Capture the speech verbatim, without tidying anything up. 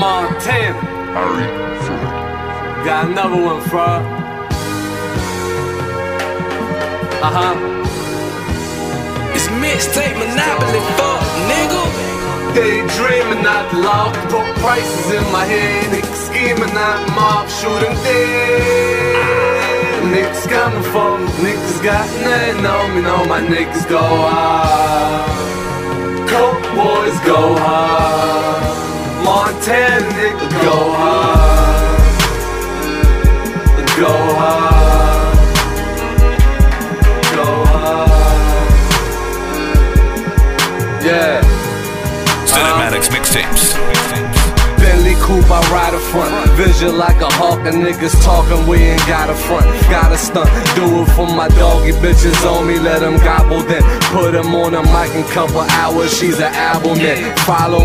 Montana. Got another one, fraud. Uh-huh. It's mixtape monopoly, fuck, nigga. Daydreaming out the law, broke prices in my head. Niggas scheming out mob, shooting dead. Niggas coming for me, niggas got nothing on me. Know my niggas go hard. Coke boys go hard. Montana nigga go hard. Go hard. Go hard. Yeah. Cinematics mixtapes. Bentley coupe, I ride a front. Vision like a hawk, and niggas talking, we ain't got a front. Got a stunt, do it for my doggy bitches on me. Let them gobble then. Put them on a mic in couple hours, she's an album then. Follow